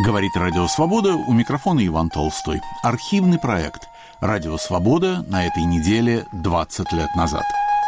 Говорит Радио Свобода, у микрофона Иван Толстой. Архивный проект «Радио Свобода» на этой неделе 20 лет назад.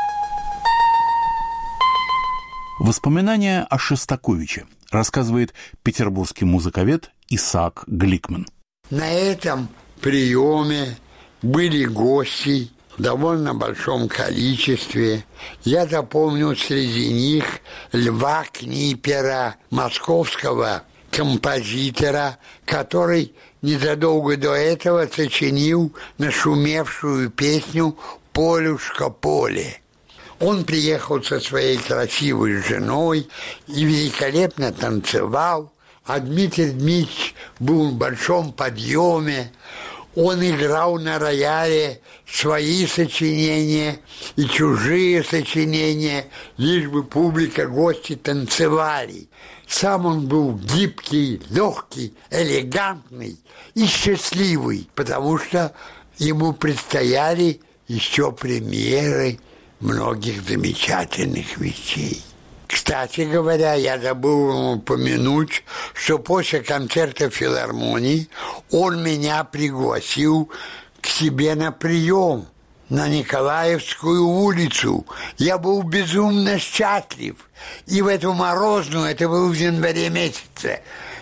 Воспоминания о Шостаковиче рассказывает петербургский музыковед Исаак Гликман. На этом приеме были гости в довольно большом количестве. Я запомнил среди них Льва Книпера, московского композитора, который незадолго до этого сочинил нашумевшую песню «Полюшка поле». Он приехал со своей красивой женой и великолепно танцевал, а Дмитрий Дмитриевич был в большом подъеме. Он играл на рояле свои сочинения и чужие сочинения, лишь бы публика, гости танцевали. Сам он был гибкий, легкий, элегантный и счастливый, потому что ему предстояли еще премьеры многих замечательных вещей. Кстати говоря, я забыл вам упомянуть, что после концерта филармонии он меня пригласил к себе на прием на Николаевскую улицу. Я был безумно счастлив. И в эту морозную, это было в январе месяце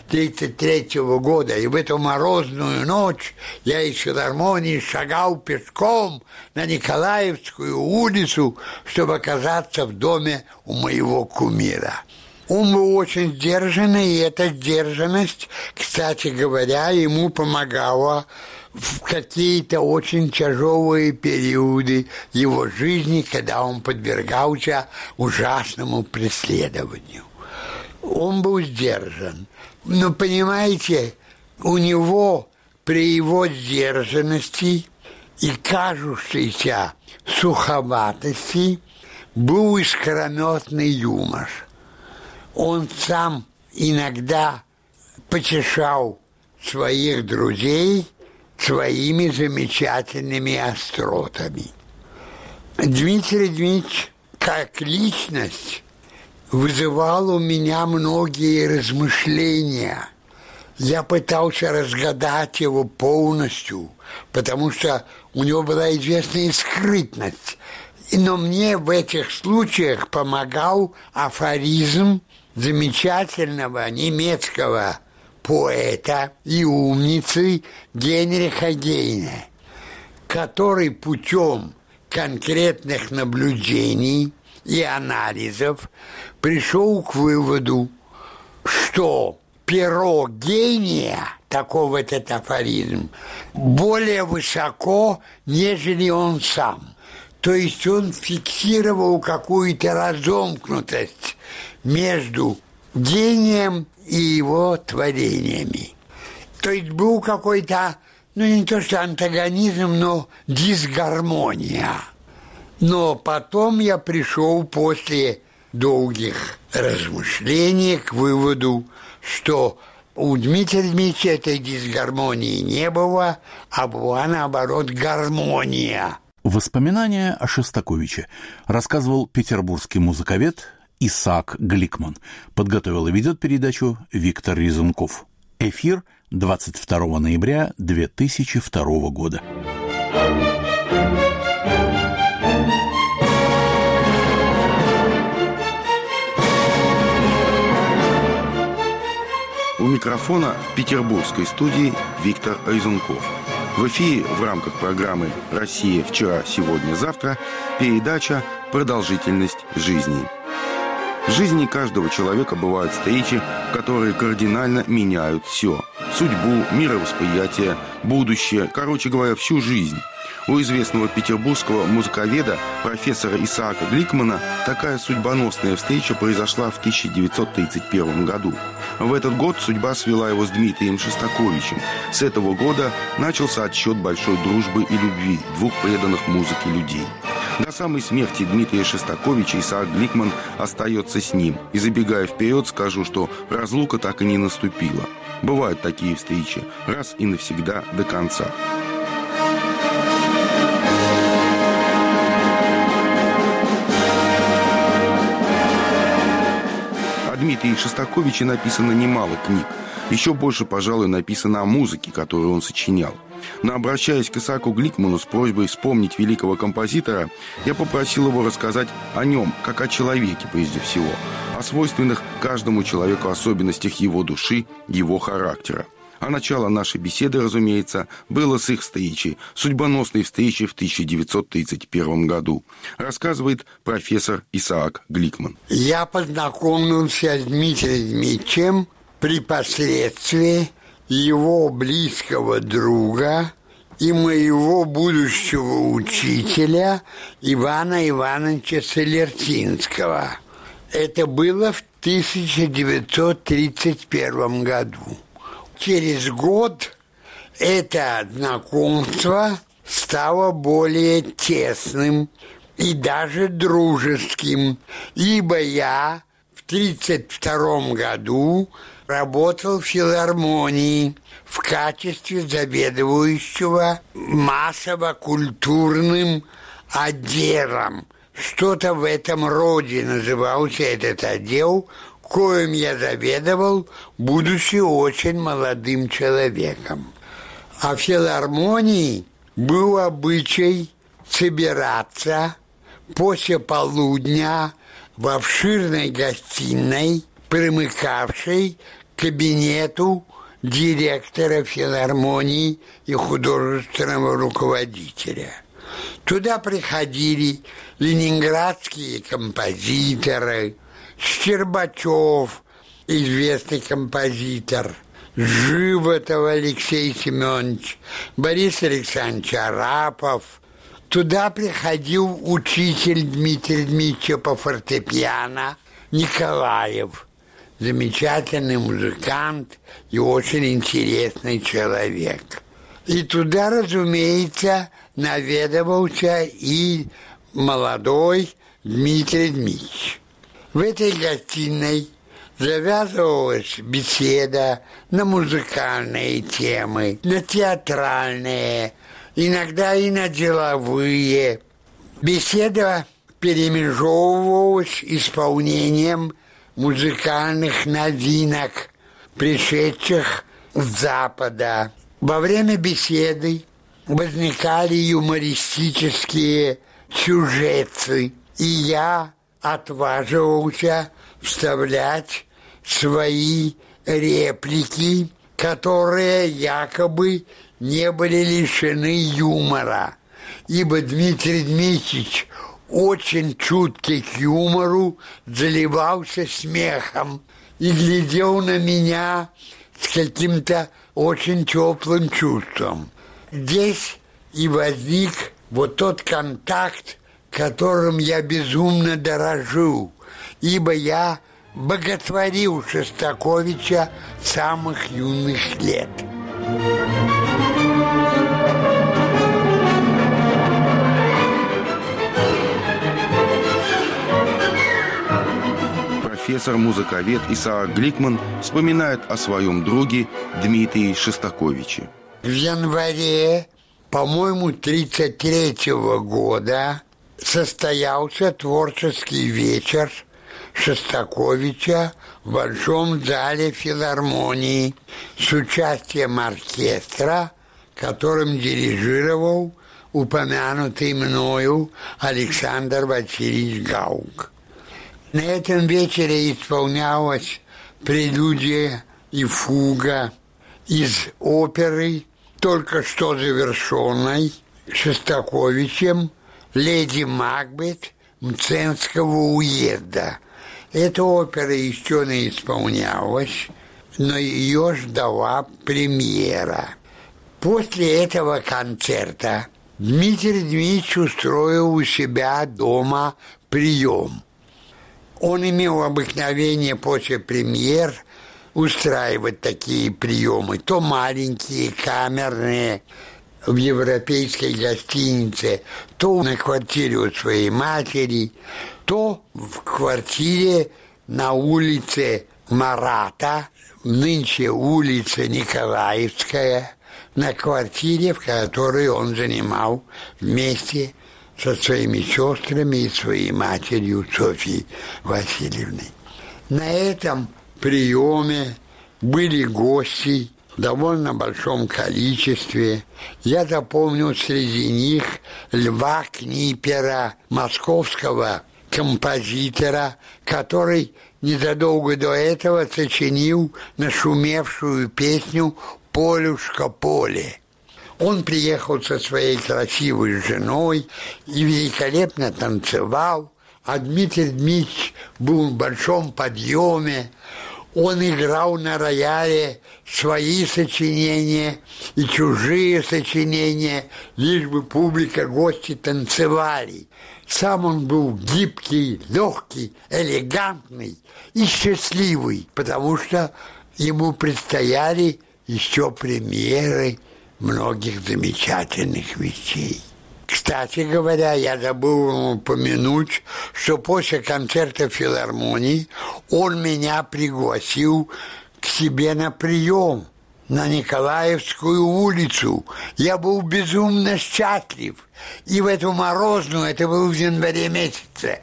1933 года, и в эту морозную ночь я из филармонии шагал пешком на Николаевскую улицу, чтобы оказаться в доме у моего кумира. Он был очень сдержанный, и эта сдержанность, кстати говоря, ему помогала в какие-то очень тяжелые периоды его жизни, когда он подвергался ужасному преследованию. Он был сдержан. Но, понимаете, у него при его сдержанности и кажущейся суховатости был искрометный юмор. Он сам иногда потешал своих друзей своими замечательными остротами. Дмитрий Дмитриевич, как личность, вызывал у меня многие размышления. Я пытался разгадать его полностью, потому что у него была известная скрытность. Но мне в этих случаях помогал афоризм замечательного немецкого поэта и умницы Генриха Гейне, который путем конкретных наблюдений и анализов пришел к выводу, что перо гения, такого этот афоризм, более высоко, нежели он сам. То есть он фиксировал какую-то разомкнутость между гением и его творениями. То есть был какой-то, не то что антагонизм, но дисгармония. Но потом я пришел после долгих размышлений к выводу, что у Дмитрия Дмитриевича этой дисгармонии не было, а была, наоборот, гармония. Воспоминания о Шостаковиче рассказывал петербургский музыковед Исаак Гликман. Подготовил и ведет передачу Виктор Резунков. Эфир 22 ноября 2002 года. У микрофона в петербургской студии Виктор Резунков. В эфире в рамках программы «Россия. Вчера, сегодня, завтра» передача «Продолжительность жизни». В жизни каждого человека бывают встречи, которые кардинально меняют все. Судьбу, мировосприятие, будущее, короче говоря, всю жизнь. У известного петербургского музыковеда, профессора Исаака Гликмана, такая судьбоносная встреча произошла в 1931 году. В этот год судьба свела его с Дмитрием Шостаковичем. С этого года начался отсчет большой дружбы и любви двух преданных музыке людей. До самой смерти Дмитрия Шостаковича Исаак Гликман остается с ним. И забегая вперед, скажу, что разлука так и не наступила. Бывают такие встречи, раз и навсегда до конца. Дмитрии Шостаковиче написано немало книг. Еще больше, пожалуй, написано о музыке, которую он сочинял. Но, обращаясь к Исааку Гликману с просьбой вспомнить великого композитора, я попросил его рассказать о нем, как о человеке прежде всего, о свойственных каждому человеку особенностях его души, его характера. А начало нашей беседы, разумеется, было с их встречи, судьбоносной встречи в 1931 году, рассказывает профессор Исаак Гликман. Я познакомился с Дмитрием Дмитриевичем при посредстве его близкого друга и моего будущего учителя Ивана Ивановича Солертинского. Это было в 1931 году. Через год это знакомство стало более тесным и даже дружеским, ибо я в 1932 году работал в филармонии в качестве заведующего массово-культурным отделом. Что-то в этом роде назывался этот отдел, коим я заведовал, будучи очень молодым человеком. А в филармонии был обычай собираться после полудня в обширной гостиной, примыкавшей к кабинету директора филармонии и художественного руководителя. Туда приходили ленинградские композиторы, Щербачев, известный композитор, Животов Алексей Семенович, Борис Александрович Арапов. Туда приходил учитель Дмитрия Дмитриевича по фортепиано Николаев, замечательный музыкант и очень интересный человек. И туда, разумеется, наведывался и молодой Дмитрий Дмитриевич. В этой гостиной завязывалась беседа на музыкальные темы, на театральные, иногда и на деловые. Беседа перемежевывалась исполнением музыкальных новинок, пришедших с Запада. Во время беседы возникали юмористические сюжеты, и я отваживался вставлять свои реплики, которые якобы не были лишены юмора, ибо Дмитрий Дмитриевич, очень чуткий к юмору, заливался смехом и глядел на меня с каким-то очень теплым чувством. Здесь и возник вот тот контакт, которым я безумно дорожу, ибо я боготворил Шостаковича с самых юных лет. Профессор-музыковед Исаак Гликман вспоминает о своем друге Дмитрии Шостаковиче. В январе, по-моему, 1933 года состоялся творческий вечер Шостаковича в Большом зале филармонии с участием оркестра, которым дирижировал упомянутый мною Александр Васильевич Гаук. На этом вечере исполнялась прелюдия и фуга из оперы, только что завершенной Шостаковичем, «Леди Макбет» Мценского уезда. Эта опера еще не исполнялась, но ее ждала премьера. После этого концерта Дмитрий Дмитриевич устроил у себя дома прием. Он имел обыкновение после премьер устраивать такие приемы, то маленькие, камерные, в европейской гостинице, то на квартире у своей матери, то в квартире на улице Марата, нынче улица Николаевская, на квартире, в которой он занимал вместе со своими сестрами и своей матерью Софьей Васильевной. На этом приеме были гости в довольно большом количестве. Я запомнил среди них Льва Книпера, московского композитора, который незадолго до этого сочинил нашумевшую песню «Полюшка поле». Он приехал со своей красивой женой и великолепно танцевал, а Дмитрий Дмитриевич был в большом подъеме. Он играл на рояле свои сочинения и чужие сочинения, лишь бы публика, гости танцевали. Сам он был гибкий, легкий, элегантный и счастливый, потому что ему предстояли еще премьеры многих замечательных вещей. Кстати говоря, я забыл вам упомянуть, что после концерта филармонии он меня пригласил к себе на прием на Николаевскую улицу. Я был безумно счастлив. И в эту морозную, это было в январе месяце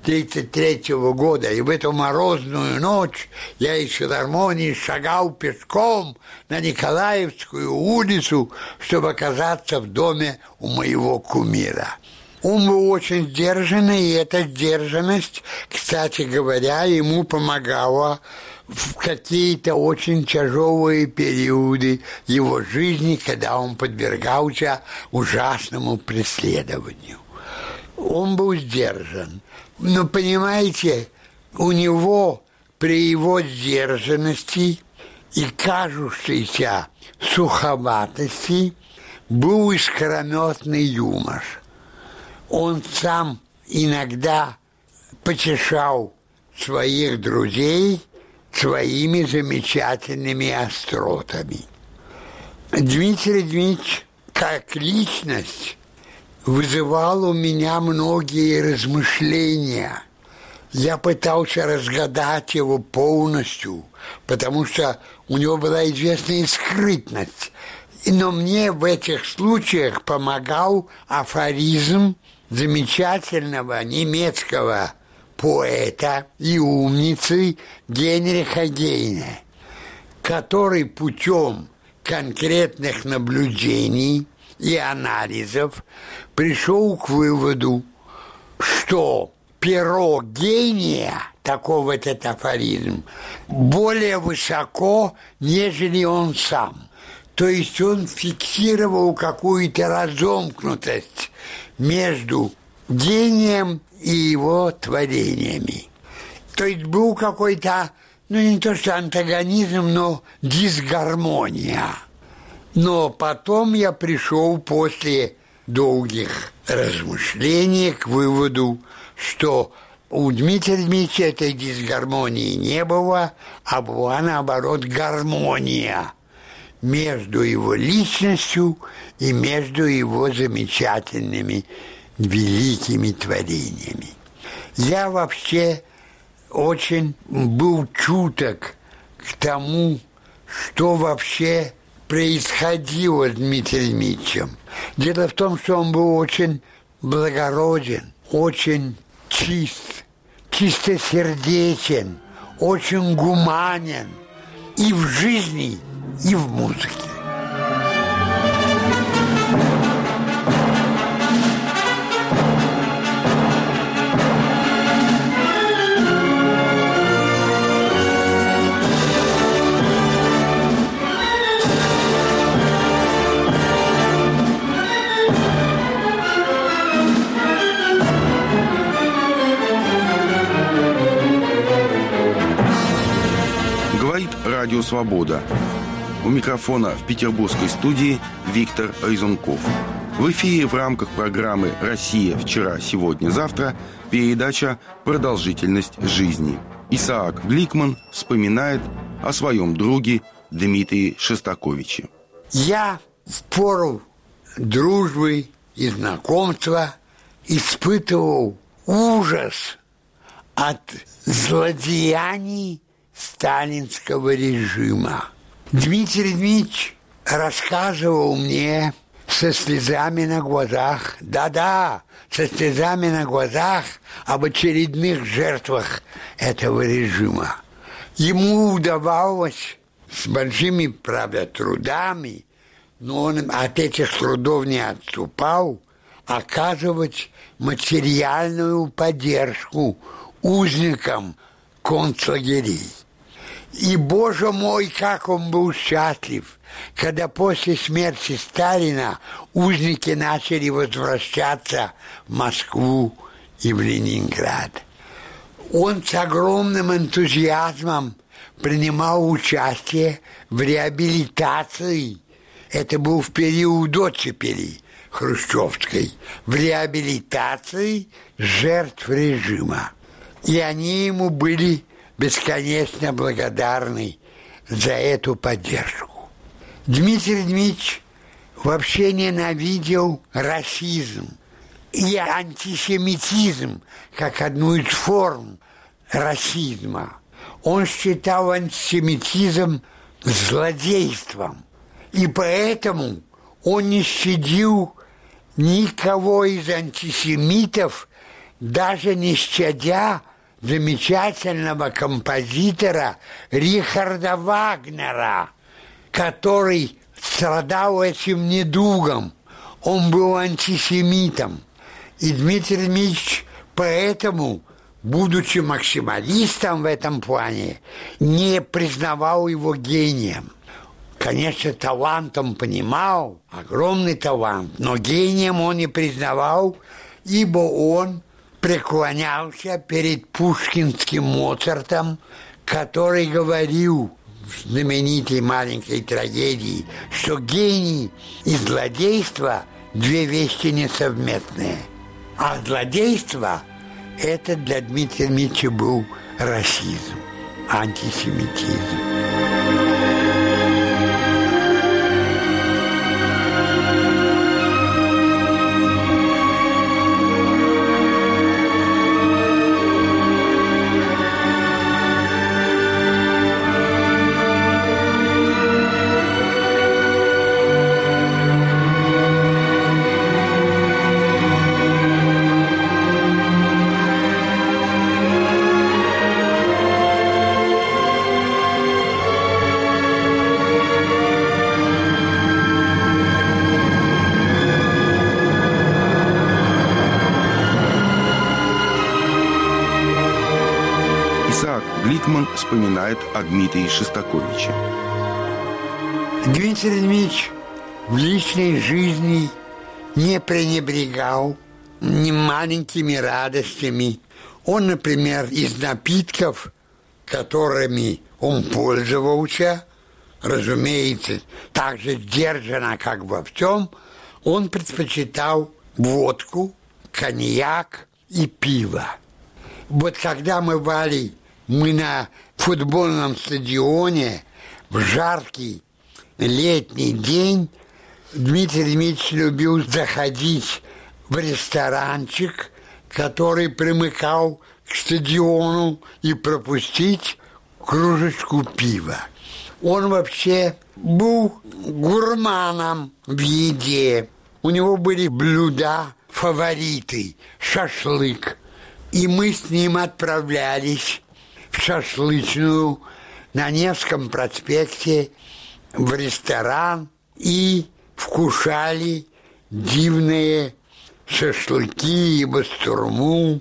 1933 года, и в эту морозную ночь я из филармонии шагал пешком на Николаевскую улицу, чтобы оказаться в доме у моего кумира. Он был очень сдержанный, и эта сдержанность, кстати говоря, ему помогала в какие-то очень тяжелые периоды его жизни, когда он подвергался ужасному преследованию. Он был сдержан. Но, понимаете, у него при его сдержанности и кажущейся суховатости был искрометный юмор. Он сам иногда потешал своих друзей своими замечательными остротами. Дмитрий Дмитриевич, как личность, вызывал у меня многие размышления. Я пытался разгадать его полностью, потому что у него была известная скрытность. Но мне в этих случаях помогал афоризм замечательного немецкого поэта и умницы Генриха Гейне, который путем конкретных наблюдений и анализов пришел к выводу, что перо гения, такой вот этот афоризм, более высоко, нежели он сам. То есть он фиксировал какую-то разомкнутость между гением и его творениями. То есть был какой-то, не то что антагонизм, но дисгармония. Но потом я пришел после долгих размышлений к выводу, что у Дмитрия Дмитриевича этой дисгармонии не было, а была, наоборот, гармония между его личностью и между его замечательными великими творениями. Я вообще очень был чуток к тому, что вообще происходило с Дмитрием Дмитриевичем. Дело в том, что он был очень благороден, очень чист, чистосердечен, очень гуманен и в жизни, и в музыке. Радио «Свобода». У микрофона в петербургской студии Виктор Айзенков. В эфире в рамках программы «Россия. Вчера, сегодня, завтра» передача «Продолжительность жизни». Исаак Гликман вспоминает о своем друге Дмитрии Шостаковиче. Я в пору дружбы и знакомства испытывал ужас от злодеяний сталинского режима. Дмитрий Дмитриевич рассказывал мне, со слезами на глазах, да-да, со слезами на глазах об очередных жертвах этого режима. Ему удавалось с большими, правда, трудами, но он от этих трудов не отступал, оказывать материальную поддержку узникам концлагерей. И, Боже мой, как он был счастлив, когда после смерти Сталина узники начали возвращаться в Москву и в Ленинград. Он с огромным энтузиазмом принимал участие в реабилитации. Это был в период оттепели хрущевской, в реабилитации жертв режима. И они ему были бесконечно благодарны за эту поддержку. Дмитрий Дмитриевич вообще ненавидел расизм и антисемитизм как одну из форм расизма. Он считал антисемитизм злодейством, и поэтому он не щадил никого из антисемитов, даже не щадя замечательного композитора Рихарда Вагнера, который страдал этим недугом. Он был антисемитом. И Дмитрий Дмитриевич поэтому, будучи максималистом в этом плане, не признавал его гением. Конечно, талантом понимал, огромный талант, но гением он не признавал, ибо он преклонялся перед пушкинским Моцартом, который говорил в знаменитой маленькой трагедии, что гений и злодейство – две вещи несовместные. А злодейство – это для Дмитрия Дмитриевича был расизм, антисемитизм. Гликман вспоминает о Дмитрии Шостаковиче. Дмитрий Дмитриевич в личной жизни не пренебрегал ни маленькими радостями. Он, например, из напитков, которыми он пользовался, разумеется, так же сдержанно, как во всем, он предпочитал водку, коньяк и пиво. Вот когда мы на футбольном стадионе в жаркий летний день, Дмитрий Дмитриевич любил заходить в ресторанчик, который примыкал к стадиону, и пропустить кружечку пива. Он вообще был гурманом в еде. У него были блюда, фавориты, шашлык. И мы с ним отправлялись в шашлычную на Невском проспекте в ресторан и вкушали дивные шашлыки и бастурму.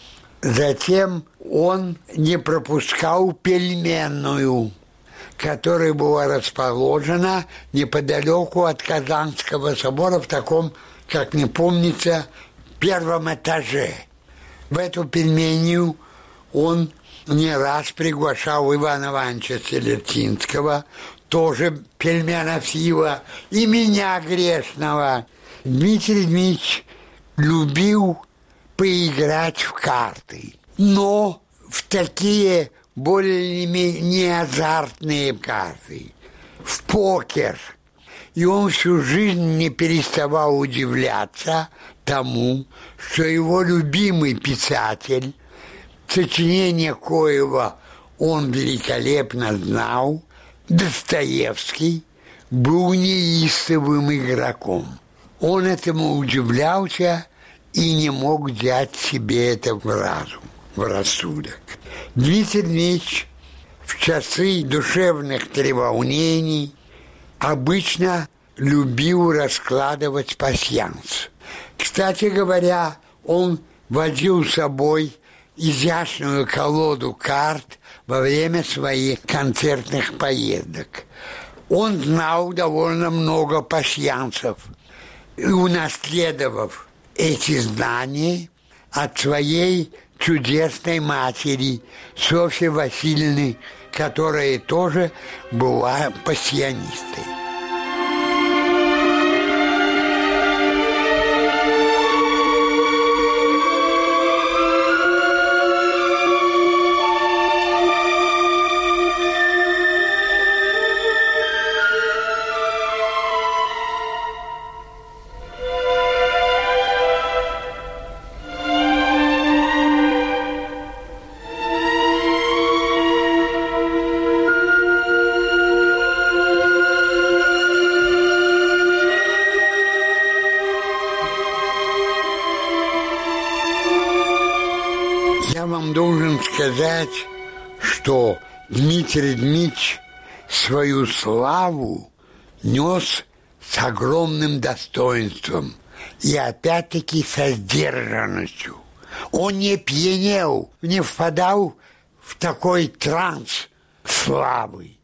Затем он не пропускал пельменную, которая была расположена неподалеку от Казанского собора в таком, как мне помнится, первом этаже. В эту пельменью он не раз приглашал Ивана Ивановича Селертинского, тоже пельменофила, и меня грешного. Дмитрий Дмитриевич любил поиграть в карты, но в такие более-менее азартные карты, в покер. И он всю жизнь не переставал удивляться тому, что его любимый писатель, сочинение коего он великолепно знал, Достоевский, был неистовым игроком. Он этому удивлялся и не мог взять себе это в разум, в рассудок. Дмитрий Дмитриевич в часы душевных треволнений обычно любил раскладывать пасьянс. Кстати говоря, он возил с собой изящную колоду карт во время своих концертных поездок. Он знал довольно много пасьянсов и, унаследовав эти знания от своей чудесной матери Софьи Васильевны, которая тоже была пассионистой. Я вам должен сказать, что Дмитрий Дмитриевич свою славу нес с огромным достоинством и опять-таки со сдержанностью. Он не пьянел, не впадал в такой транс славы.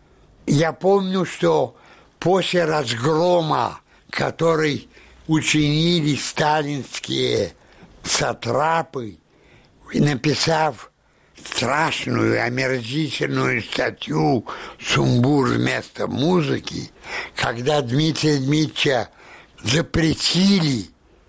Я помню, что после разгрома, который учинили сталинские сатрапы, написав страшную, омерзительную статью «Сумбур вместо музыки», когда Дмитрия Дмитриевича запретили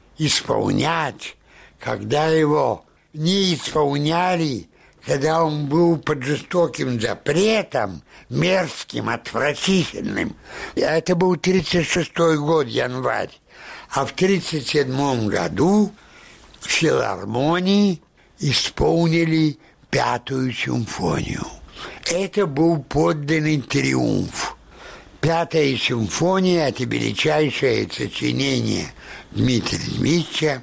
исполнять, когда его не исполняли, когда он был под жестоким запретом, мерзким, отвратительным. Это был 1936 год, январь. А в 1937 году в филармонии исполнили 5-ю симфонию. Это был подлинный триумф. 5-я симфония – это величайшее сочинение Дмитрия Дмитриевича.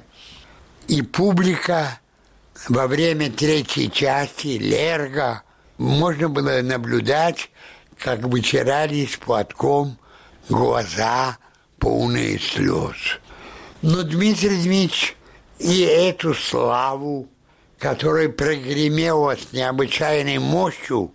И публика во время 3-й части «Лерго» можно было наблюдать, как вытирались платком глаза, полные слез. Но Дмитрий Дмитриевич и эту славу, которая прогремела с необычайной мощью,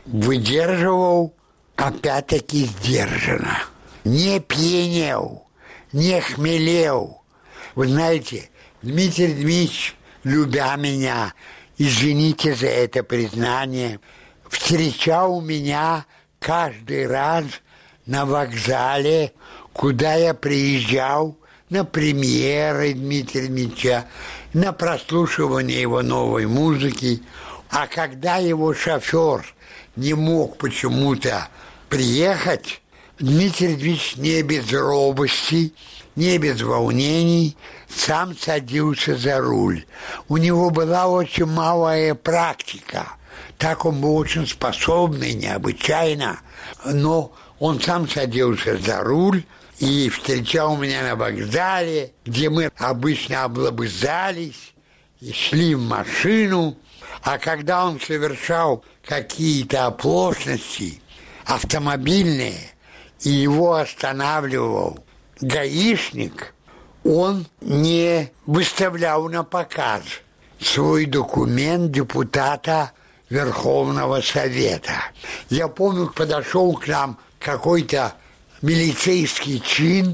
выдерживал опять-таки сдержанно. Не пьянел, не хмелел. Вы знаете, Дмитрий Дмитриевич, любя меня, извините за это признание, встречал меня каждый раз на вокзале, куда я приезжал, на премьеры Дмитрия Дмитриевича, на прослушивание его новой музыки. А когда его шофер не мог почему-то приехать, Дмитрий Дмитриевич не без робости, не без волнений сам садился за руль. У него была очень малая практика. Так он был очень способный, необычайно. Но он сам садился за руль и встречал меня на вокзале, где мы обычно облобызались и шли в машину. А когда он совершал какие-то оплошности автомобильные, и его останавливал гаишник, он не выставлял на показ свой документ депутата Верховного Совета. Я помню, подошел к нам какой-то милицейский чин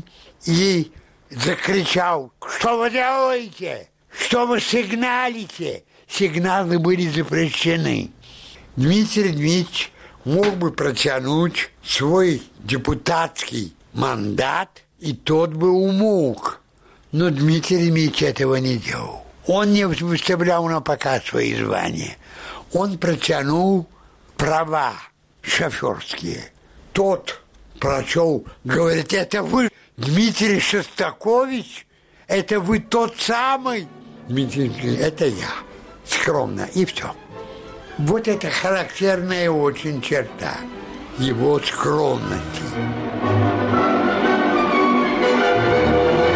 и закричал: «Что вы делаете? Что вы сигналите?» Сигналы были запрещены. Дмитрий Дмитриевич мог бы протянуть свой депутатский мандат, и тот бы умолк. Но Дмитрий Дмитриевич этого не делал. Он не выставлял на показ свои звания. Он протянул права шоферские. Тот прочел, говорит: «Это вы, Дмитрий Шостакович? Это вы тот самый?» Дмитрий Дмитриевич: «Это я». Скромно, и все. Вот это характерная очень черта его скромности.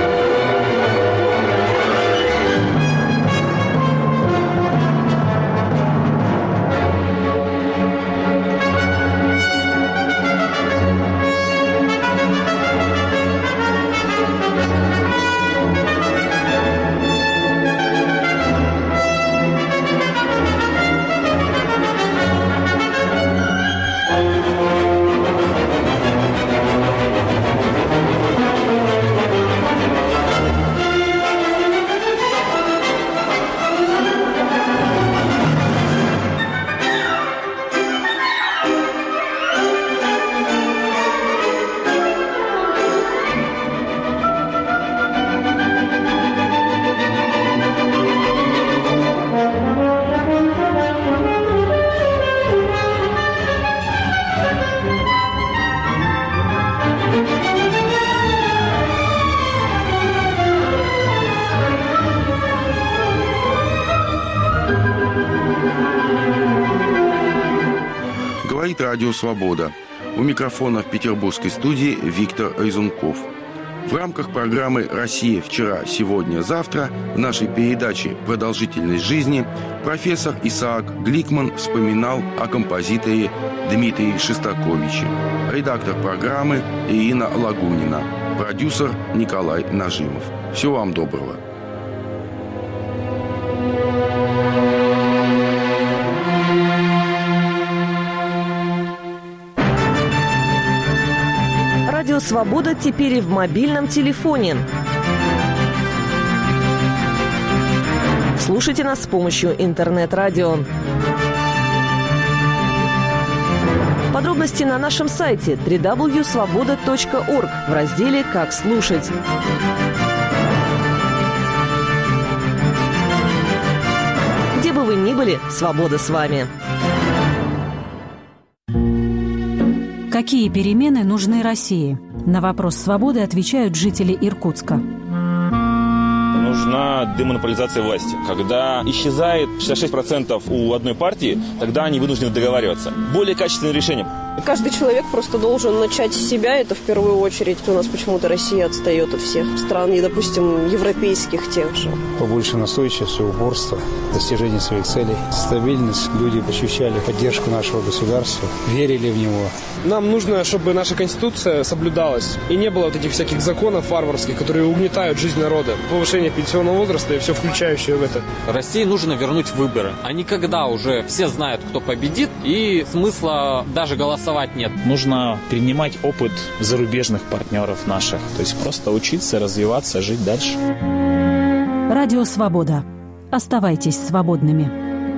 Говорит Радио Свобода. У микрофона в петербургской студии Виктор Айзенков. В рамках программы «Россия. Вчера. Сегодня. Завтра» в нашей передаче «Продолжительность жизни» профессор Исаак Гликман вспоминал о композиторе Дмитрии Шостаковиче. Редактор программы Ирина Лагунина. Продюсер Николай Нажимов. Всего вам доброго. Радио «Свобода» теперь и в мобильном телефоне. Слушайте нас с помощью интернет-радио. Подробности на нашем сайте www.svoboda.org в разделе «Как слушать». Где бы вы ни были, свобода с вами. Какие перемены нужны России? На вопрос «Свободы» отвечают жители Иркутска. Нужна демонополизация власти. Когда исчезает 66% у одной партии, тогда они вынуждены договариваться. Более качественное решение. Каждый человек просто должен начать с себя, это в первую очередь. У нас почему-то Россия отстает от всех стран, и, допустим, европейских тех же. Побольше настойчивости, упорства, достижения своих целей, стабильность. Люди ощущали поддержку нашего государства, верили в него. Нам нужно, чтобы наша Конституция соблюдалась, и не было вот этих всяких законов варварских, которые угнетают жизнь народа. Повышение пенсионного возраста и все включающее в это. России нужно вернуть выборы. А не когда уже все знают, кто победит, и смысла даже голосовать нет. Нужно перенимать опыт зарубежных партнеров наших. То есть просто учиться, развиваться, жить дальше. Радио «Свобода». Оставайтесь свободными.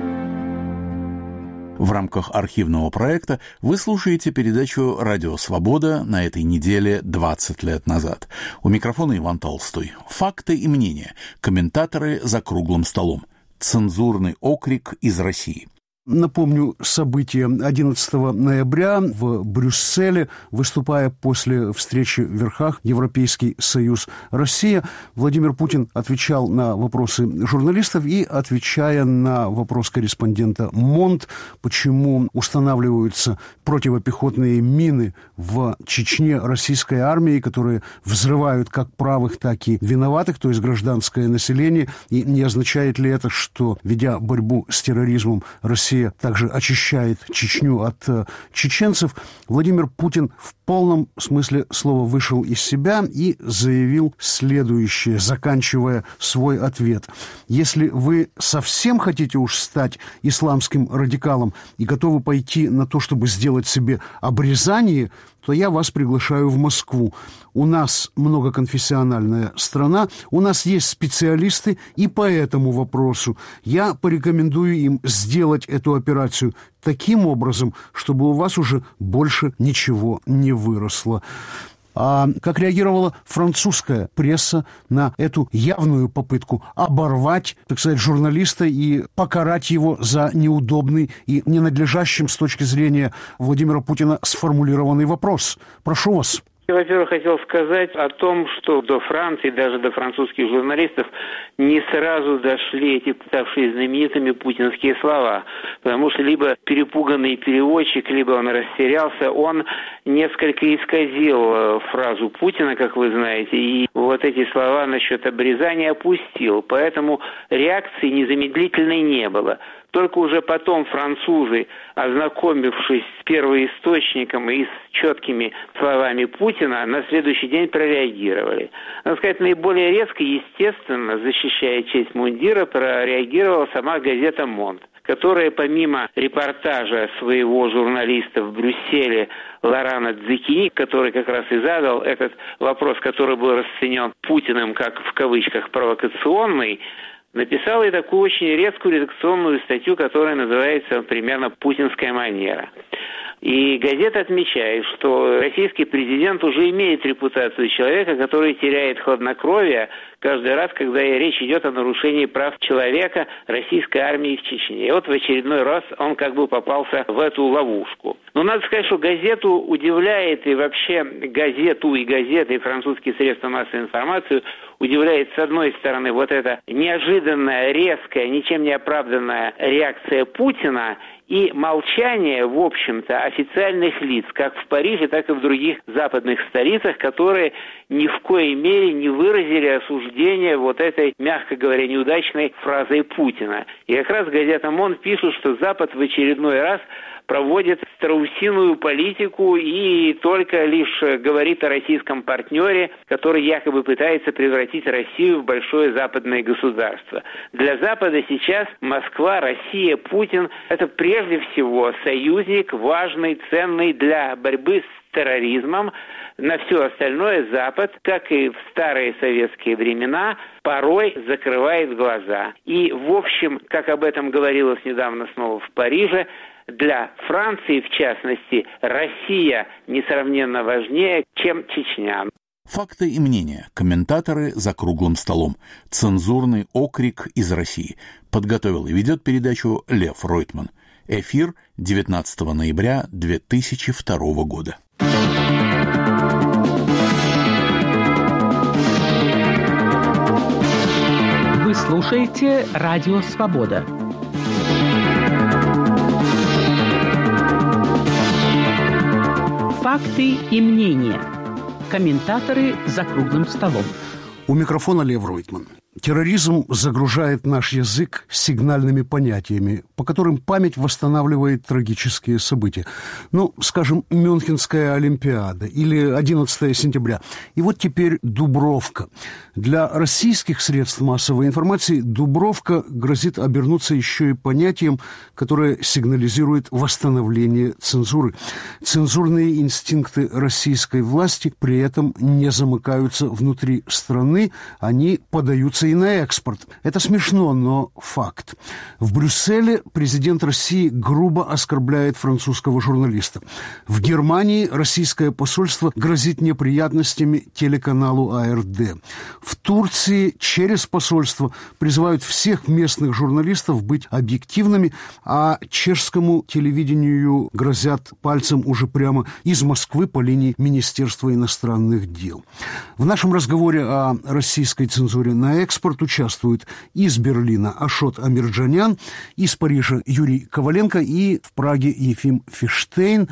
В рамках архивного проекта вы слушаете передачу «Радио Свобода» на этой неделе 20 лет назад. У микрофона Иван Толстой. Факты и мнения. Комментаторы за круглым столом. Цензурный окрик из России. Напомню события 11 ноября в Брюсселе, выступая после встречи в верхах Европейский Союз, Россия, Владимир Путин отвечал на вопросы журналистов и, отвечая на вопрос корреспондента МОНД, почему устанавливаются противопехотные мины в Чечне российской армии, которые взрывают как правых, так и виноватых, то есть гражданское население, и не означает ли это, что, ведя борьбу с терроризмом, Россия также очищает Чечню от чеченцев, Владимир Путин в полном смысле слова вышел из себя и заявил следующее, заканчивая свой ответ. Если вы совсем хотите уж стать исламским радикалом и готовы пойти на то, чтобы сделать себе обрезание, то я вас приглашаю в Москву. У нас многоконфессиональная страна, у нас есть специалисты и по этому вопросу. Я порекомендую им сделать эту операцию таким образом, чтобы у вас уже больше ничего не выросло. А как реагировала французская пресса на эту явную попытку оборвать, так сказать, журналиста и покарать его за неудобный и ненадлежащим с точки зрения Владимира Путина сформулированный вопрос? Прошу вас. Я, во-первых, хотел сказать о том, что до Франции, даже до французских журналистов не сразу дошли эти ставшие знаменитыми путинские слова, потому что либо перепуганный переводчик, либо он растерялся, он несколько исказил фразу Путина, как вы знаете, и вот эти слова насчет обрезания опустил, поэтому реакции незамедлительной не было. Только уже потом французы, ознакомившись с первоисточником и с четкими словами Путина, на следующий день прореагировали. Надо сказать, наиболее резко, естественно, защищая честь мундира, прореагировала сама газета «Монд», которая помимо репортажа своего журналиста в Брюсселе Лорана Дзекини, который как раз и задал этот вопрос, который был расценен Путиным как в кавычках провокационный, написала и такую очень резкую редакционную статью, которая называется примерно «Путинская манера». И газета отмечает, что российский президент уже имеет репутацию человека, который теряет хладнокровие, каждый раз, когда речь идет о нарушении прав человека российской армии в Чечне. И вот в очередной раз он как бы попался в эту ловушку. Но надо сказать, что газету удивляет, и вообще газету и газеты, и французские средства массовой информации удивляет, с одной стороны, вот эта неожиданная, резкая, ничем не оправданная реакция Путина и молчание, в общем-то, официальных лиц, как в Париже, так и в других западных столицах, которые ни в коей мере не выразили осуждение вот этой, мягко говоря, неудачной фразой Путина. И как раз газета «Монд» пишет, что Запад в очередной раз проводит страусиную политику и только лишь говорит о российском партнере, который якобы пытается превратить Россию в большое западное государство. Для Запада сейчас Москва, Россия, Путин – это прежде всего союзник, важный, ценный для борьбы с терроризмом. На все остальное Запад, как и в старые советские времена, порой закрывает глаза. И, в общем, как об этом говорилось недавно снова в Париже, для Франции, в частности, Россия несравненно важнее, чем Чечня. Факты и мнения. Комментаторы за круглым столом. Цензурный окрик из России. Подготовил и ведет передачу Лев Ройтман. Эфир 19 ноября 2002 года. Вы слушаете «Радио Свобода». Факты и мнения. Комментаторы за круглым столом. У микрофона Лев Ройтман. Терроризм загружает наш язык сигнальными понятиями, по которым память восстанавливает трагические события. Ну, скажем, Мюнхенская Олимпиада или 11 сентября. И вот теперь Дубровка. Для российских средств массовой информации Дубровка грозит обернуться еще и понятием, которое сигнализирует восстановление цензуры. Цензурные инстинкты российской власти при этом не замыкаются внутри страны, они подаются и на экспорт. Это смешно, но факт. В Брюсселе президент России грубо оскорбляет французского журналиста. В Германии российское посольство грозит неприятностями телеканалу АРД. В Турции через посольство призывают всех местных журналистов быть объективными, а чешскому телевидению грозят пальцем уже прямо из Москвы по линии Министерства иностранных дел. В нашем разговоре о российской цензуре на экспорт участвуют из Берлина Ашот Амирджанян, из Парижа Юрий Коваленко и в Праге Ефим Фиштейн.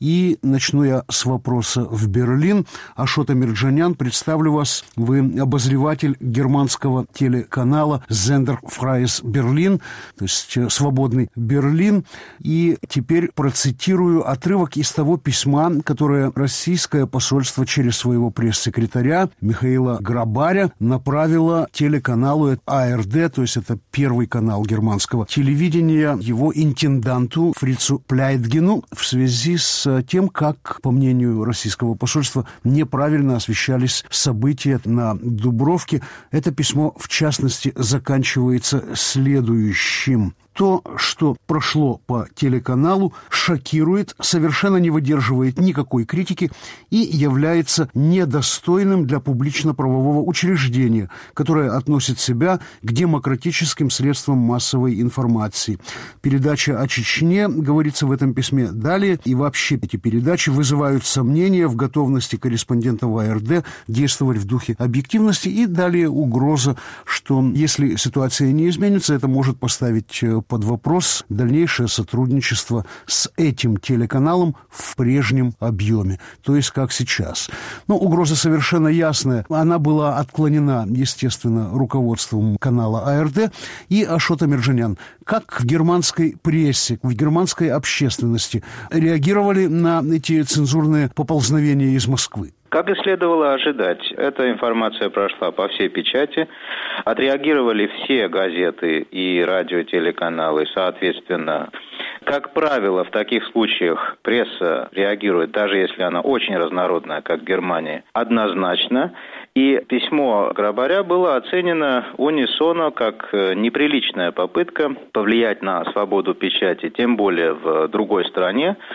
И начну я с вопроса в Берлин. Ашот Амирджанян, представлю вас. Вы обозреватель германского телеканала Sender Freies Berlin, то есть «Свободный Берлин». И теперь процитирую отрывок из того письма, которое российское посольство через своего пресс-секретаря Михаила Грабаря направило телеканалу АРД, то есть это первый канал германского телевидения, его интенданту Фрицу Пляйтгену в связи с тем, как, по мнению российского посольства, неправильно освещались события на Дубровке. Это письмо, в частности, заканчивается следующим. То, что прошло по телеканалу, шокирует, совершенно не выдерживает никакой критики и является недостойным для публично-правового учреждения, которое относит себя к демократическим средствам массовой информации. Передача о Чечне, говорится в этом письме далее, и вообще эти передачи вызывают сомнения в готовности корреспондентов АРД действовать в духе объективности, и далее угроза, что если ситуация не изменится, это может поставить под вопрос дальнейшее сотрудничество с этим телеканалом в прежнем объеме, то есть как сейчас. Но угроза совершенно ясная. Она была отклонена, естественно, руководством канала АРД. И Ашот Амирджанян, как в германской прессе, в германской общественности реагировали на эти цензурные поползновения из Москвы? Как и следовало ожидать, эта информация прошла по всей печати. Отреагировали все газеты и радиотелеканалы, соответственно. Как правило, в таких случаях пресса реагирует, даже если она очень разнородная, как в Германии, однозначно. И письмо Грабаря было оценено унисоно как неприличная попытка повлиять на свободу печати, тем более в другой стране.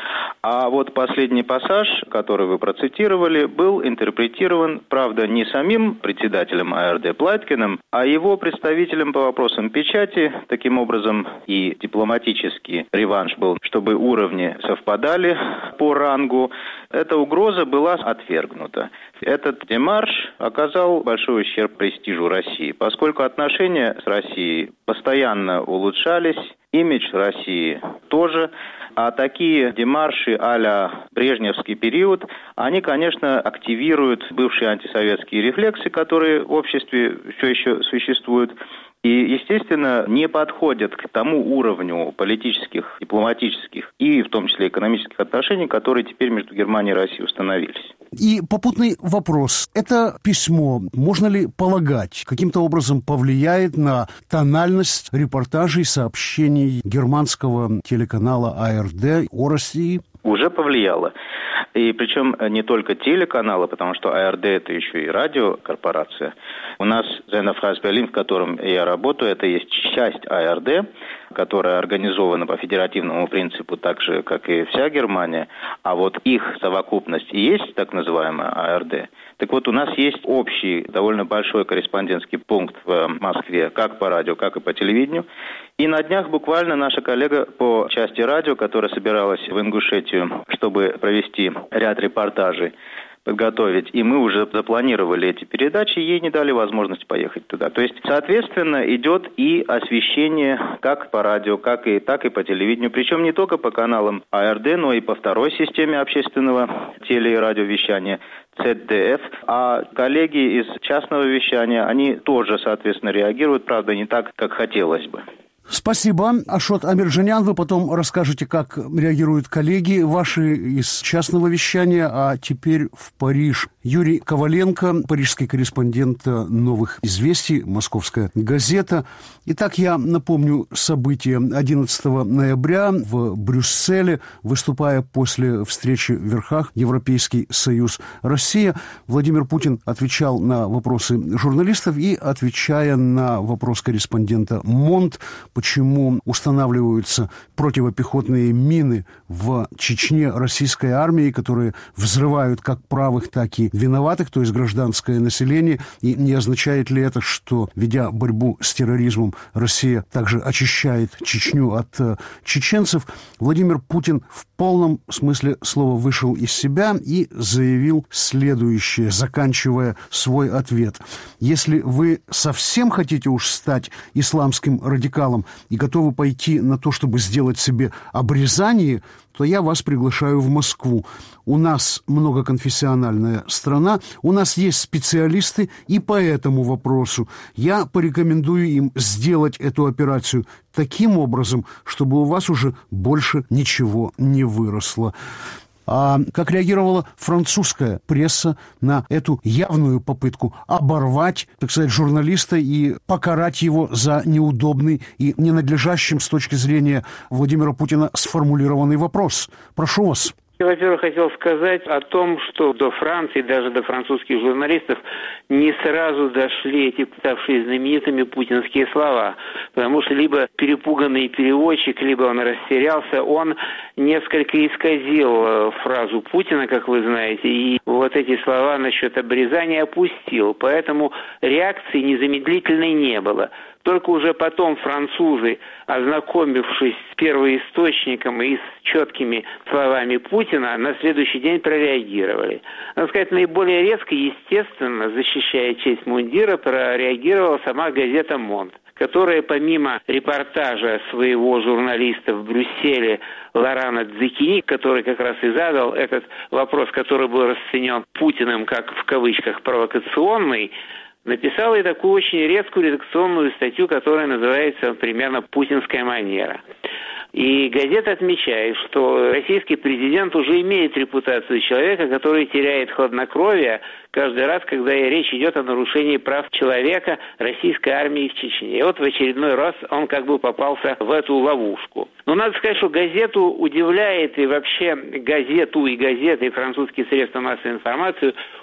А вот последний пассаж, который вы процитировали, был интерпретирован, правда, не самим председателем АРД Платкиным, а его представителем по вопросам печати. Таким образом, и дипломатический реванш был, чтобы уровни совпадали по рангу. Эта угроза была отвергнута. Этот демарш оказал большой ущерб престижу России, поскольку отношения с Россией постоянно улучшались, имидж России тоже. А такие демарши а-ля брежневский период, они, конечно, активируют бывшие антисоветские рефлексы, которые в обществе все еще существуют. И, естественно, не подходят к тому уровню политических, дипломатических и в том числе экономических отношений, которые теперь между Германией и Россией установились. И попутный вопрос. Это письмо, можно ли полагать, каким-то образом повлияет на тональность репортажей, сообщений германского телеканала АРД о России? Уже повлияло. И причем не только телеканалы, потому что АРД – это еще и радиокорпорация. У нас Зайнафраз Берлин, в котором я работаю, это есть часть АРД, которая организована по федеративному принципу так же, как и вся Германия. А вот их совокупность и есть так называемая АРД. Так вот, у нас есть общий, довольно большой корреспондентский пункт в Москве, как по радио, как и по телевидению. И на днях буквально наша коллега по части радио, которая собиралась в Ингушетию, чтобы провести ряд репортажей, подготовить, и мы уже запланировали эти передачи, ей не дали возможность поехать туда. То есть, соответственно, идет и освещение как по радио, так и по телевидению, причем не только по каналам АРД, но и по второй системе общественного теле- и радиовещания ЦДФ, а коллеги из частного вещания, они тоже, соответственно, реагируют, правда, не так, как хотелось бы. Спасибо, Ашот Амирджанян. Вы потом расскажете, как реагируют коллеги ваши из частного вещания. А теперь в Париж. Юрий Коваленко, парижский корреспондент «Новых известий», «Московская газета». Итак, я напомню события 11 ноября в Брюсселе, выступая после встречи в верхах Европейский Союз, Россия. Владимир Путин отвечал на вопросы журналистов и, отвечая на вопрос корреспондента МОНД, почему устанавливаются противопехотные мины в Чечне российской армии, которые взрывают как правых, так и виноватых, то есть гражданское население, и не означает ли это, что, ведя борьбу с терроризмом, Россия также очищает Чечню от чеченцев? Владимир Путин в полном смысле слова вышел из себя и заявил следующее, заканчивая свой ответ. Если вы совсем хотите уж стать исламским радикалом и готовы пойти на то, чтобы сделать себе обрезание, то я вас приглашаю в Москву. У нас многоконфессиональная страна, у нас есть специалисты и по этому вопросу. Я порекомендую им сделать эту операцию таким образом, чтобы у вас уже больше ничего не выросло. А как реагировала французская пресса на эту явную попытку оборвать, так сказать, журналиста и покарать его за неудобный и ненадлежащим с точки зрения Владимира Путина сформулированный вопрос? Прошу вас. Я, во-первых, хотел сказать о том, что до Франции, даже до французских журналистов, не сразу дошли эти ставшие знаменитыми путинские слова. Потому что либо перепуганный переводчик, либо он растерялся, он несколько исказил фразу Путина, как вы знаете, и вот эти слова насчет обрезания опустил. Поэтому реакции незамедлительной не было. Только уже потом французы, ознакомившись с первоисточником и с четкими словами Путина, на следующий день прореагировали. Надо сказать, наиболее резко, естественно, защищая честь мундира, прореагировала сама газета «Монд», которая помимо репортажа своего журналиста в Брюсселе Лорана Дзекини, который как раз и задал этот вопрос, который был расценен Путиным как в кавычках провокационный, написала и такую очень резкую редакционную статью, которая называется примерно «Путинская манера». И газета отмечает, что российский президент уже имеет репутацию человека, который теряет хладнокровие каждый раз, когда речь идет о нарушении прав человека российской армии в Чечне. И вот в очередной раз он как бы попался в эту ловушку. Но надо сказать, что газету удивляет, и вообще газету и газеты, и французские средства массовой информации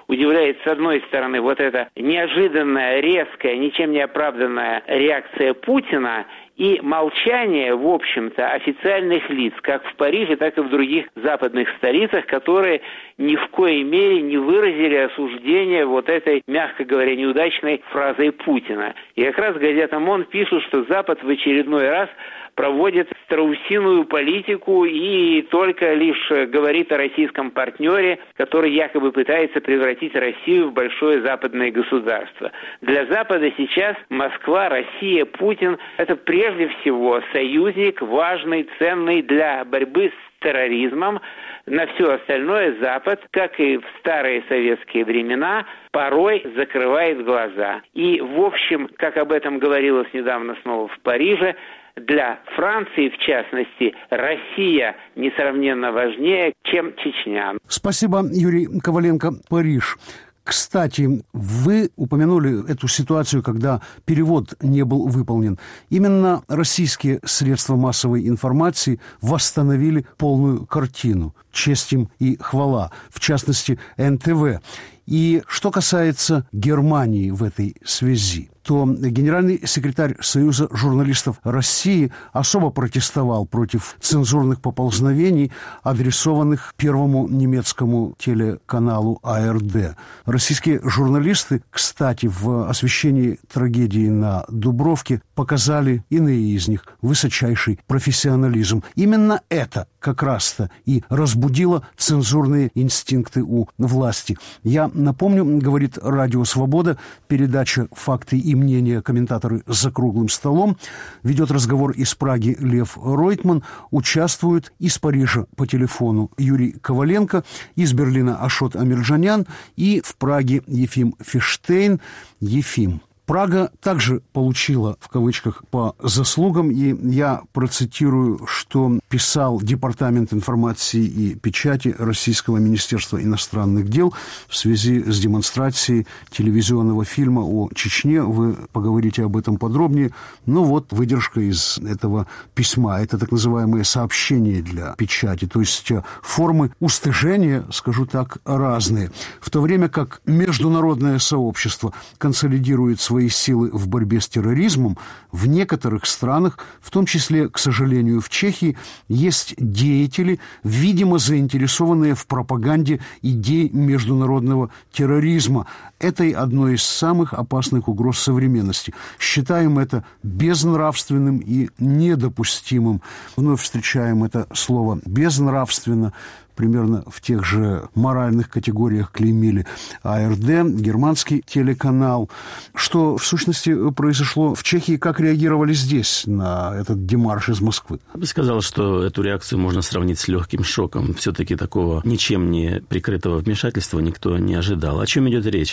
удивляет, с одной стороны, вот эта неожиданная, резкая, ничем не оправданная реакция Путина и молчание, в общем-то, официальных лиц, как в Париже, так и в других западных столицах, которые ни в коей мере не выразили осуждение вот этой, мягко говоря, неудачной фразой Путина. И как раз газета «Монд» пишет, что Запад в очередной раз проводит страусиную политику и только лишь говорит о российском партнере, который якобы пытается превратить Россию в большое западное государство. Для Запада сейчас Москва, Россия, Путин – это прежде всего союзник, важный, ценный для борьбы с терроризмом. На все остальное Запад, как и в старые советские времена, порой закрывает глаза. И, в общем, как об этом говорилось недавно снова в Париже, для Франции, в частности, Россия несравненно важнее, чем Чечня. Спасибо, Юрий Коваленко. Париж. Кстати, вы упомянули эту ситуацию, когда перевод не был выполнен. Именно российские средства массовой информации восстановили полную картину. Честь им и хвала, в частности, НТВ. И что касается Германии в этой связи, то генеральный секретарь Союза журналистов России особо протестовал против цензурных поползновений, адресованных первому немецкому телеканалу АРД. Российские журналисты, кстати, в освещении трагедии на Дубровке показали, иные из них, высочайший профессионализм. Именно это как раз-то и разбудило цензурные инстинкты у власти. Я напомню, говорит Радио Свобода, передача «Факты и мнения. Комментаторы за круглым столом». Ведет разговор из Праги Лев Ройтман. Участвуют из Парижа по телефону Юрий Коваленко, из Берлина Ашот Амирджанян и в Праге Ефим Фиштейн. Ефим. Прага также получила, в кавычках, по заслугам, и я процитирую, что писал Департамент информации и печати Российского Министерства иностранных дел в связи с демонстрацией телевизионного фильма о Чечне. Вы поговорите об этом подробнее. Ну вот, выдержка из этого письма. Это так называемые сообщения для печати, то есть формы устыжения, скажу так, разные. В то время как международное сообщество консолидирует свои силы в борьбе с терроризмом, в некоторых странах, в том числе, к сожалению, в Чехии, есть деятели, видимо, заинтересованные в пропаганде идей международного терроризма. Это одной из самых опасных угроз современности. Считаем это безнравственным и недопустимым. Вновь встречаем это слово «безнравственно». Примерно в тех же моральных категориях клеймили АРД, германский телеканал. Что, в сущности, произошло в Чехии, как реагировали здесь на этот демарш из Москвы? Я бы сказал, что эту реакцию можно сравнить с легким шоком. Все-таки такого ничем не прикрытого вмешательства никто не ожидал. О чем идет речь?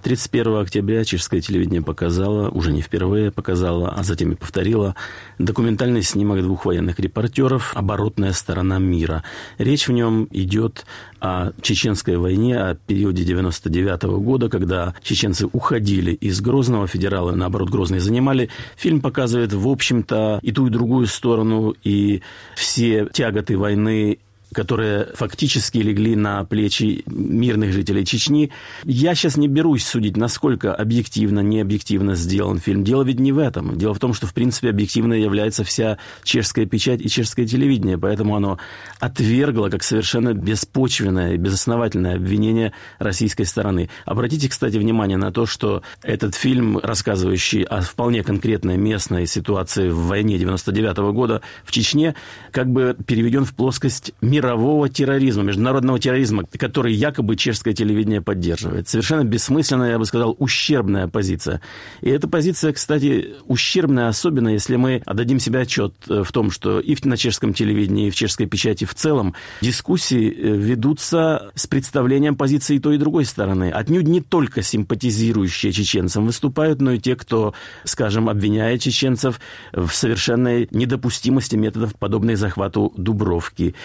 31 октября чешское телевидение показало, уже не впервые показало, а затем и повторило, документальный снимок двух военных репортеров «Оборотная сторона мира». Речь в нем идет о чеченской войне, о периоде 99 года, когда чеченцы уходили из Грозного, федералы, наоборот, Грозный занимали. Фильм показывает, в общем-то, и ту, и другую сторону, и все тяготы войны, которые фактически легли на плечи мирных жителей Чечни. Я сейчас не берусь судить, насколько объективно, необъективно сделан фильм. Дело ведь не в этом. Дело в том, что, в принципе, объективной является вся чешская печать и чешское телевидение. Поэтому оно отвергло как совершенно беспочвенное и безосновательное обвинение российской стороны. Обратите, кстати, внимание на то, что этот фильм, рассказывающий о вполне конкретной местной ситуации в войне 99 года в Чечне, как бы переведен в плоскость мирового терроризма, международного терроризма, который якобы чешское телевидение поддерживает. Совершенно бессмысленная, я бы сказал, ущербная позиция. И эта позиция, кстати, ущербная, особенно если мы отдадим себе отчет в том, что и на чешском телевидении, и в чешской печати в целом дискуссии ведутся с представлением позиции и той, и другой стороны. Отнюдь не только симпатизирующие чеченцам выступают, но и те, кто, скажем, обвиняет чеченцев в совершенной недопустимости методов, подобных захвату Дубровки. Так что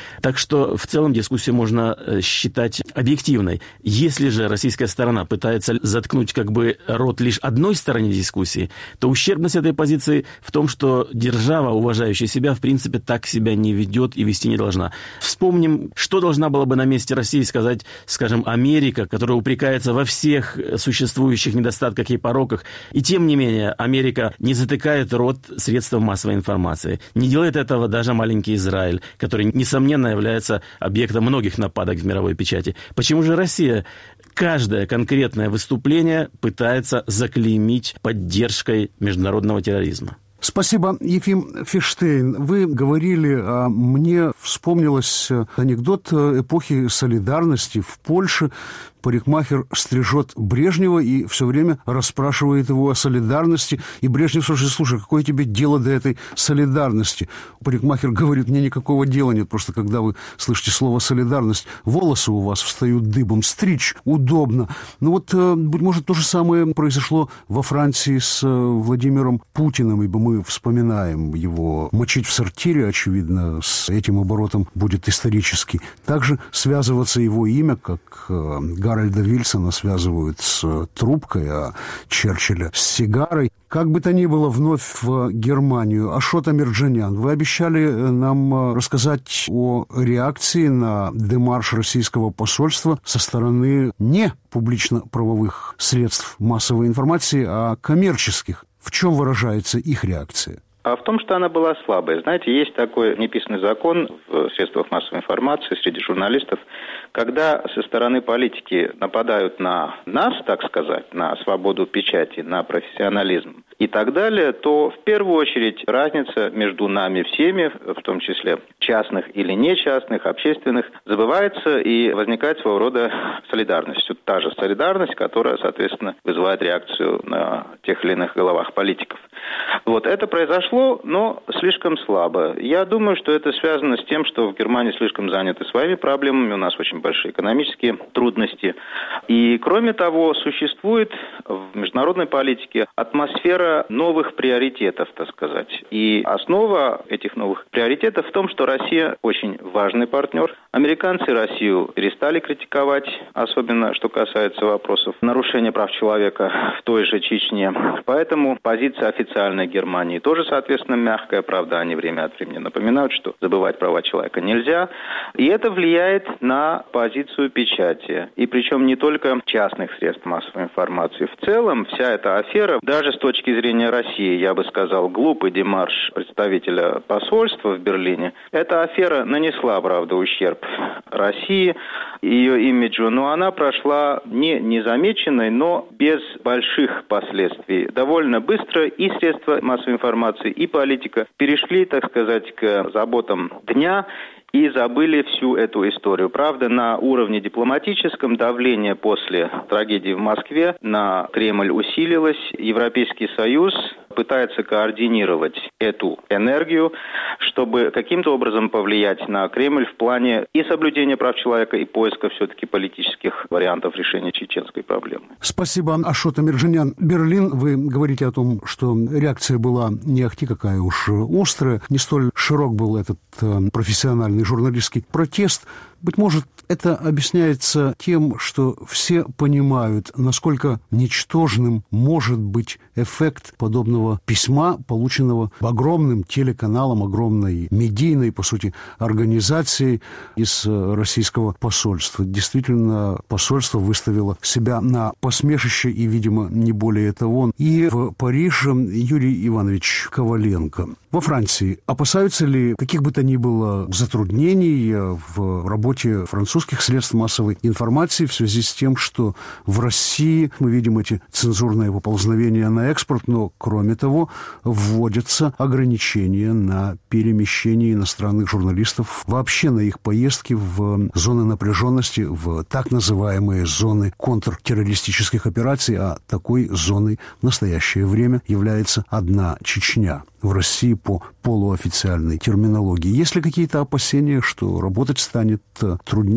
что в целом дискуссию можно считать объективной. Если же российская сторона пытается заткнуть как бы рот лишь одной стороне дискуссии, то ущербность этой позиции в том, что держава, уважающая себя, в принципе, так себя не ведет и вести не должна. Вспомним, что должна была бы на месте России сказать, скажем, Америка, которая упрекается во всех существующих недостатках и пороках. И тем не менее, Америка не затыкает рот средствам массовой информации. Не делает этого даже маленький Израиль, который, несомненно, является объектом многих нападок в мировой печати. Почему же Россия каждое конкретное выступление пытается заклеймить поддержкой международного терроризма? Спасибо, Ефим Фиштейн. Вы говорили, а мне вспомнилось анекдот эпохи солидарности в Польше. Парикмахер стрижет Брежнева и все время расспрашивает его о солидарности. И Брежнев спрашивает: слушай, какое тебе дело до этой солидарности? Парикмахер говорит: мне никакого дела нет, просто когда вы слышите слово солидарность, волосы у вас встают дыбом, стричь удобно. Ну вот, быть может, то же самое произошло во Франции с Владимиром Путиным, ибо мы вспоминаем его мочить в сортире, очевидно, с этим оборотом будет исторически. Также связываться его имя, как Гарольда Вильсона связывают с трубкой, а Черчилля с сигарой. Как бы то ни было, вновь в Германию. Ашот Амирджанян, вы обещали нам рассказать о реакции на демарш российского посольства со стороны не публично-правовых средств массовой информации, а коммерческих. В чем выражается их реакция? А в том, что она была слабой. Знаете, есть такой неписанный закон в средствах массовой информации среди журналистов, когда со стороны политики нападают на нас, так сказать, на свободу печати, на профессионализм и так далее, то в первую очередь разница между нами всеми, в том числе частных или не частных, общественных, забывается и возникает своего рода солидарность. Та же солидарность, которая, соответственно, вызывает реакцию на тех или иных головах политиков. Вот это произошло, но слишком слабо. Я думаю, что это связано с тем, что в Германии слишком заняты своими проблемами, у нас очень большие экономические трудности. И, кроме того, существует в международной политике атмосфера новых приоритетов, так сказать. И основа этих новых приоритетов в том, что Россия очень важный партнер. Американцы Россию перестали критиковать, особенно что касается вопросов нарушения прав человека в той же Чечне. Поэтому позиция официальной Германии тоже, соответственно, мягкая. Правда, они время от времени напоминают, что забывать права человека нельзя. И это влияет на позицию печати. И причем не только частных средств массовой информации. В целом, вся эта афера, даже с точки зрения России, я бы сказал, глупый демарш представителя посольства в Берлине, эта афера нанесла, правда, ущерб России, ее имиджу, но она прошла не незамеченной, но без больших последствий. Довольно быстро и средства массовой информации, и политика перешли, так сказать, к заботам дня и забыли всю эту историю. Правда, на уровне дипломатическом давление после трагедии в Москве на Кремль усилилось. Европейский Союз пытается координировать эту энергию, чтобы каким-то образом повлиять на Кремль в плане и соблюдения прав человека, и поиска все-таки политических вариантов решения чеченской проблемы. Спасибо, Ашот Амирджанян. Берлин, вы говорите о том, что реакция была не ахти какая уж острая, не столь широк был этот профессиональный журналистский протест. Быть может, это объясняется тем, что все понимают, насколько ничтожным может быть эффект подобного письма, полученного огромным телеканалом, огромной медийной, по сути, организацией из российского посольства. Действительно, посольство выставило себя на посмешище и, видимо, не более того. И в Париже Юрий Иванович Коваленко. Во Франции опасаются ли каких бы то ни было затруднений в работе французских средств массовой информации в связи с тем, что в России мы видим эти цензурные поползновения на экспорт, но, кроме того, вводятся ограничения на перемещение иностранных журналистов, вообще на их поездки в зоны напряженности, в так называемые зоны контртеррористических операций, а такой зоной в настоящее время является одна Чечня в России по полуофициальной терминологии. Есть ли какие-то опасения, что работать станет труднее?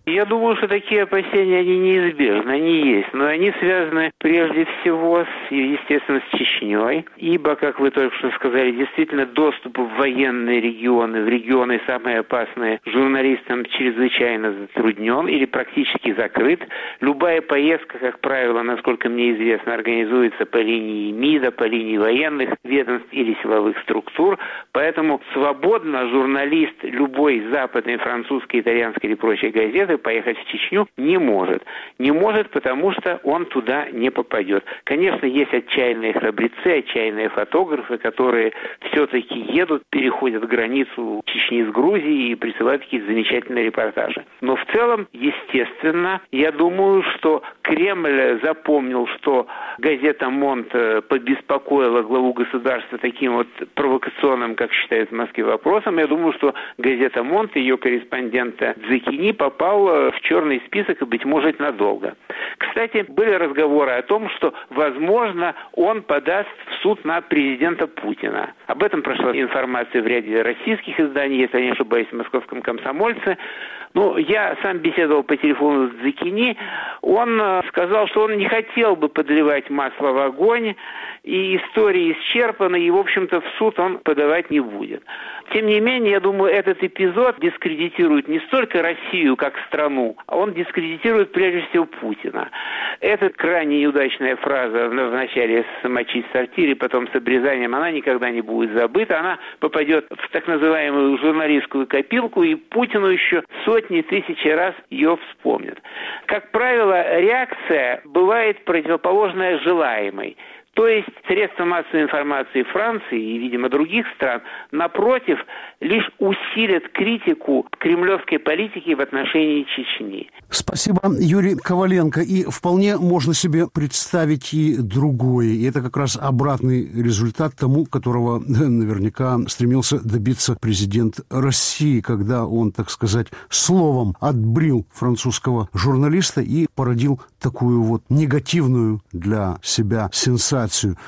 Я думаю, что такие опасения, они неизбежны, они есть, но они связаны прежде всего, естественно, с Чечней, ибо, как вы только что сказали, действительно доступ в военные регионы, в регионы самые опасные, журналистам чрезвычайно затруднен или практически закрыт. Любая поездка, как правило, насколько мне известно, организуется по линии МИДа, по линии военных ведомств или силовых структур, поэтому свободно журналист любой западной, французской, итальянской или прочей газеты поехать в Чечню не может. Не может, потому что он туда не попадет. Конечно, есть отчаянные храбрецы, отчаянные фотографы, которые все-таки едут, переходят границу Чечни с Грузией и присылают какие-то замечательные репортажи. Но в целом, естественно, я думаю, что Кремль запомнил, что газета «Монт» побеспокоила главу государства таким вот провокационным, как считают в Москве, вопросом. Я думаю, что газета «Монт», ее корреспондента Дзекини, попал в черный список и, быть может, надолго. Кстати, были разговоры о том, что, возможно, он подаст в суд на президента Путина. Об этом прошла информация в ряде российских изданий, если я не ошибаюсь, в «Московском комсомольце». Ну, я сам беседовал по телефону с Дзекини. Он сказал, что он не хотел бы подливать масло в огонь, и история исчерпана, и, в общем-то, в суд он подавать не будет. Тем не менее, я думаю, этот эпизод дискредитирует не столько Россию как страну, а он дискредитирует прежде всего Путина. Эта крайне неудачная фраза в начале «мочить в сортире», потом с обрезанием, она никогда не будет забыта. Она попадет в так называемую журналистскую копилку, и Путину еще сотни, тысячи раз ее вспомнят. Как правило, реакция бывает противоположная желаемой. То есть средства массовой информации Франции и, видимо, других стран, напротив, лишь усилят критику кремлевской политики в отношении Чечни. Спасибо, Юрий Коваленко. И вполне можно себе представить и другое. И это как раз обратный результат тому, которого наверняка стремился добиться президент России, когда он, так сказать, словом отбрил французского журналиста и породил такую вот негативную для себя сенсацию,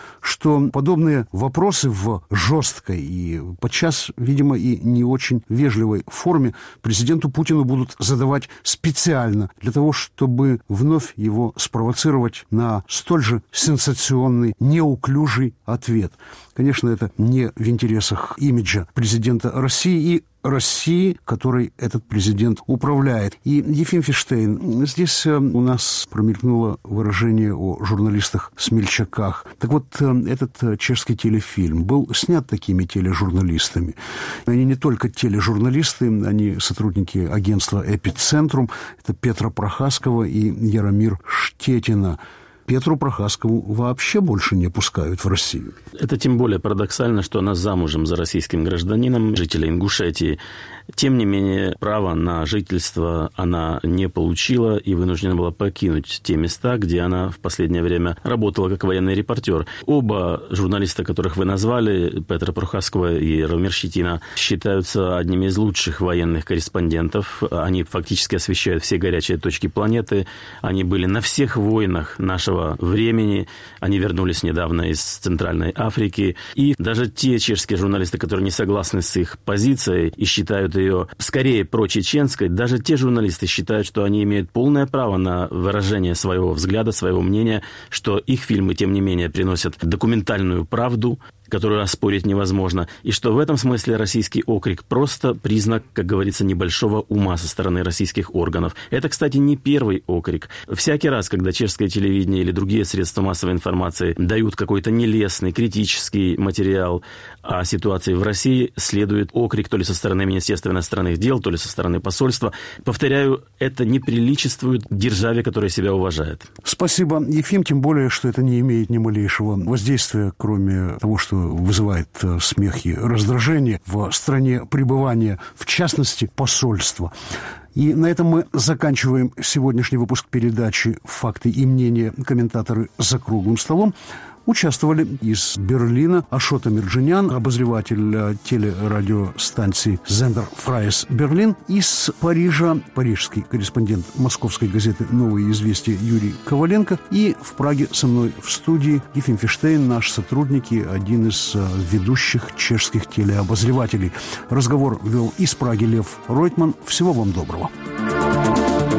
что подобные вопросы в жесткой и подчас, видимо, и не очень вежливой форме президенту Путину будут задавать специально для того, чтобы вновь его спровоцировать на столь же сенсационный, неуклюжий ответ. Конечно, это не в интересах имиджа президента России и России, которой этот президент управляет. И, Ефим Фиштейн, здесь у нас промелькнуло выражение о журналистах-смельчаках. Так вот, этот чешский телефильм был снят такими тележурналистами. Они не только тележурналисты, они сотрудники агентства «Эпицентрум». Это Петра Прохаскова и Яромир Штетина. Петру Прохаскову вообще больше не пускают в Россию. Это тем более парадоксально, что она замужем за российским гражданином, жителя Ингушетии. Тем не менее, право на жительство она не получила и вынуждена была покинуть те места, где она в последнее время работала как военный репортер. Оба журналиста, которых вы назвали, Петра Прохаскова и Яромир Штетина, считаются одними из лучших военных корреспондентов. Они фактически освещают все горячие точки планеты. Они были на всех войнах нашего времени. Они вернулись недавно из Центральной Африки. И даже те чешские журналисты, которые не согласны с их позицией и считают ее скорее прочеченской, даже те журналисты считают, что они имеют полное право на выражение своего взгляда, своего мнения, что их фильмы, тем не менее, приносят документальную правду, которую оспорить невозможно, и что в этом смысле российский окрик просто признак, как говорится, небольшого ума со стороны российских органов. Это, кстати, не первый окрик. Всякий раз, когда чешское телевидение или другие средства массовой информации дают какой-то нелестный, критический материал о ситуации в России, следует окрик то ли со стороны Министерства иностранных дел, то ли со стороны посольства. Повторяю, это не приличествует державе, которая себя уважает. Спасибо, Ефим, тем более, что это не имеет ни малейшего воздействия, кроме того, что вызывает смех и раздражение в стране пребывания, в частности, посольства. И на этом мы заканчиваем сегодняшний выпуск передачи «Факты и мнения. Комментаторы за круглым столом». Участвовали из Берлина Ашота Мирджинян, обозреватель телерадиостанции «Зендер Фрайс Берлин», из Парижа парижский корреспондент московской газеты «Новые известия» Юрий Коваленко, и в Праге со мной в студии Ефим Фиштейн, наш сотрудник и один из ведущих чешских телеобозревателей. Разговор вел из Праги Лев Ройтман. Всего вам доброго.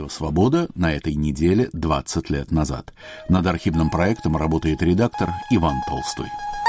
Радио «Свобода» на этой неделе 20 лет назад. Над архивным проектом работает редактор Иван Толстой.